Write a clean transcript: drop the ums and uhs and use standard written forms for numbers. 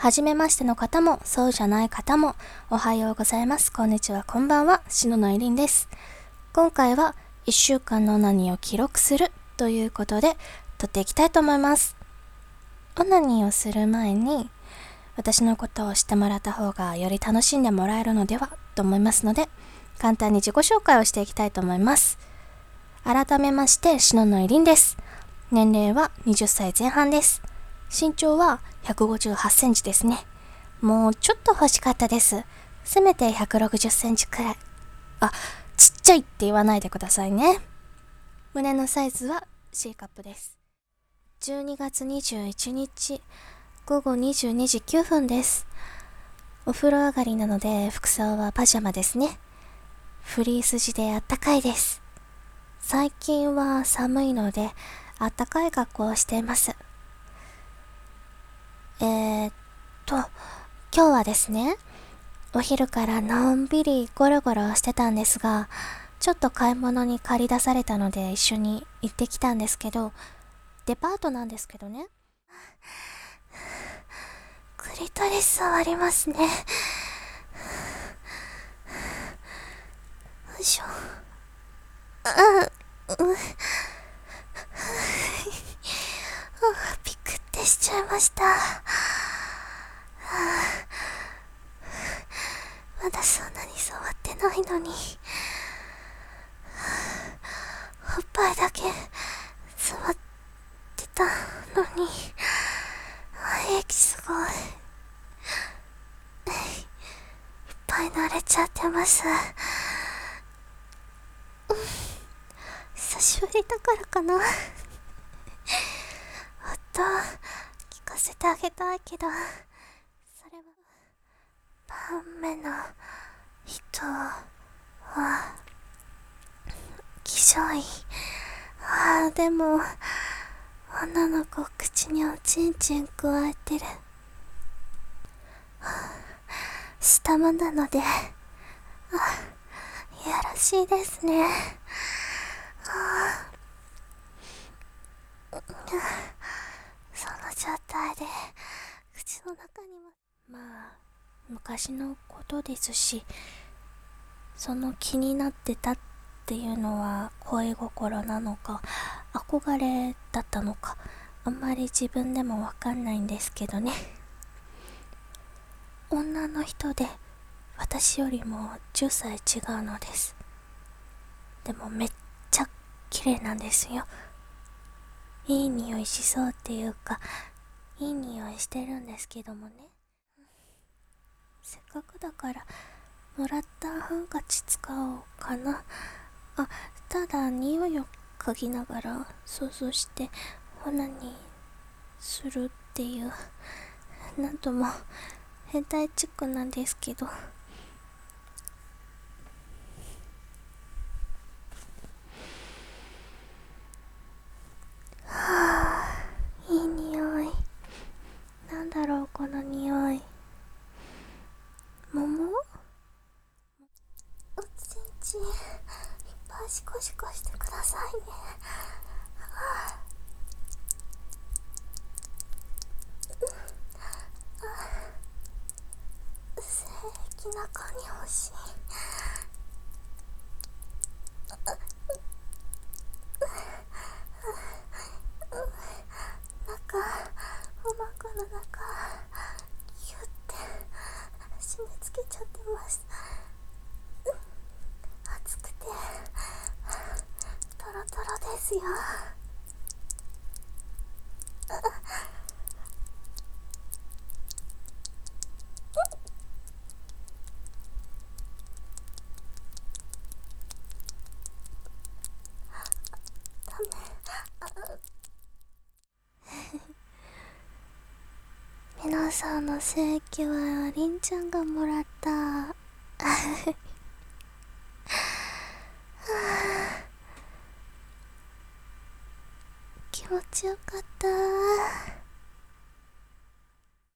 初めましての方も、そうじゃない方も、おはようございます。こんにちは、こんばんは。篠野いりんです。今回は、1週間のオナニーを記録するということで、撮っていきたいと思います。オナニーをする前に、私のことを知ってもらった方がより楽しんでもらえるのではと思いますので、簡単に自己紹介をしていきたいと思います。改めまして、篠野いりんです。年齢は20歳前半です。身長は158センチですね。もうちょっと欲しかったです。せめて160センチくらい。ちっちゃいって言わないでくださいね。胸のサイズは C カップです。12月21日午後22時9分です。お風呂上がりなので服装はパジャマですね。フリース地であったかいです。最近は寒いのであったかい格好をしています。今日はですね、お昼からのんびりゴロゴロしてたんですが、ちょっと買い物に借り出されたので一緒に行ってきたんですけど、デパートなんですけどね。クリトリス触りますね。よいしょ。ピクってしちゃいました。まだそんなに触ってないのに。おっぱいだけ触ってたのに。液すごい。いっぱい慣れちゃってます。久しぶりだからかな。音聞かせてあげたいけど、それはパン目の人は気性いい。でも女の子口におちんちんくわえてる。下間なのでいやらしいですね。その状態で口の中にも昔のことですし、その気になってたっていうのは恋心なのか憧れだったのか、あんまり自分でもわかんないんですけどね。女の人で私よりも10歳違うのです。でもめっちゃ綺麗なんですよ。いい匂いしそうっていうか、いい匂いしてるんですけどもね。せっかくだからもらったハンカチ使おうかな。ただ匂いを嗅ぎながら想像してオナニーするっていう、なんとも変態チックなんですけど。いい匂い。なんだろうこの匂い。桃？おちんちんいっぱいシコシコしてくださいね。性液中に欲しい。お腹の中ギュッて締め付けちゃってます。熱くてトロトロですよ。皆さんの性器はりんちゃんがもらった気持ちよかった。